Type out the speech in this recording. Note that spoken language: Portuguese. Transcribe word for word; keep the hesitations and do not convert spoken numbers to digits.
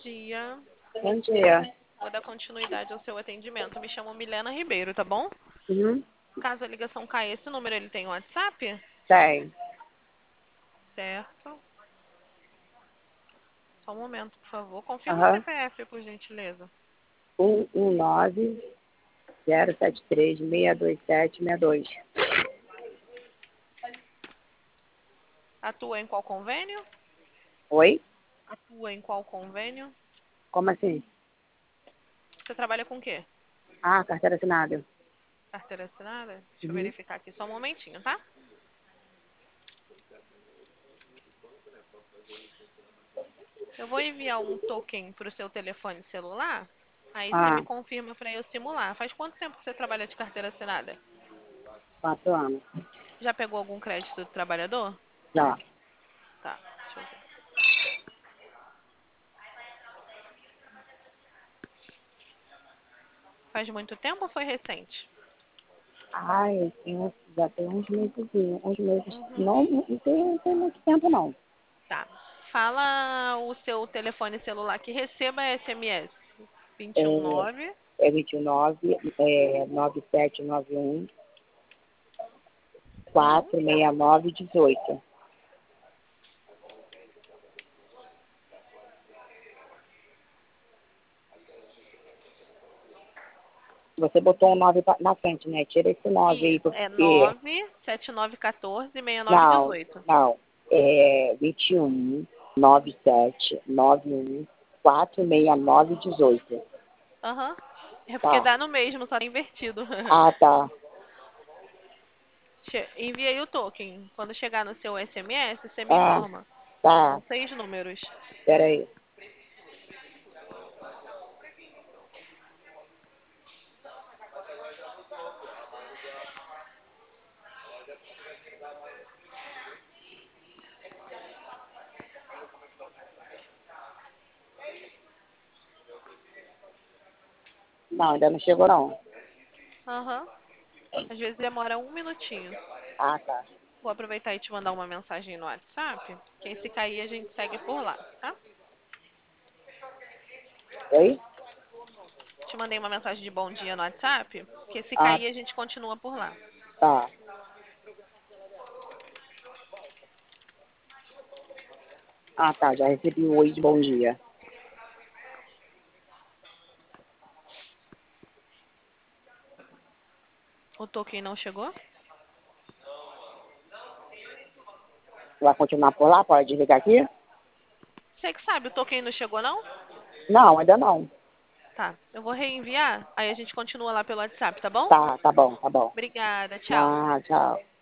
dia. Bom dia. Vou dar continuidade ao seu atendimento. Me chamo Milena Ribeiro, tá bom? Uhum. Caso a ligação caia, esse número ele tem WhatsApp? Tem. Certo. Só um momento, por favor. Confirma o Aham. C P F, por gentileza. um um nove zero sete três seis dois sete seis dois. Atua em qual convênio? Oi? Atua em qual convênio? Como assim? Você trabalha com o quê? Ah, carteira assinada. Carteira assinada? Deixa eu Uhum. verificar aqui só um momentinho, tá? Eu vou enviar um token pro seu telefone celular. Aí você me Ah, confirma para eu simular. Faz quanto tempo que você trabalha de carteira assinada? quatro anos. Já pegou algum crédito do trabalhador? Já. Tá, deixa eu ver. Faz muito tempo ou foi recente? Ai, tem- já tem uns meses, uns meses. Uhum. Não, não tem, não tem muito tempo, não. Tá. Fala o seu telefone celular que receba S M S. É, vinte e um nove. é vinte e nove, é nove sete nove um, Sim. quatro seis nove um oito. Você botou um nove na frente, né? Tira esse nove aí, Isso. É porque... nove sete nove um quatro seis nove um Não, oito. não. É vinte e um, nove sete, nove um, quatro seis nove um oito. Aham. É porque Tá. dá no mesmo, só tá invertido. Ah, tá. Che- Enviei o token. Quando chegar no seu S M S, você me Tá, informa. tá. São seis números. Pera aí. Não, ainda não chegou, não. Aham. Às vezes demora um minutinho. Ah, tá. Vou aproveitar e te mandar uma mensagem no WhatsApp. Que aí se cair a gente segue por lá, tá? Oi? Te mandei uma mensagem de bom dia no WhatsApp. Que se Ah, cair a gente continua por lá. tá. Ah, tá. Já recebi o oi de bom dia. O token não chegou? Vai continuar por lá? Pode desligar aqui? Você que sabe, o token não chegou não? Não, ainda não. Tá. Eu vou reenviar. Aí a gente continua lá pelo WhatsApp, tá bom? Tá, tá bom, tá bom. Obrigada. Tchau. Ah, tchau.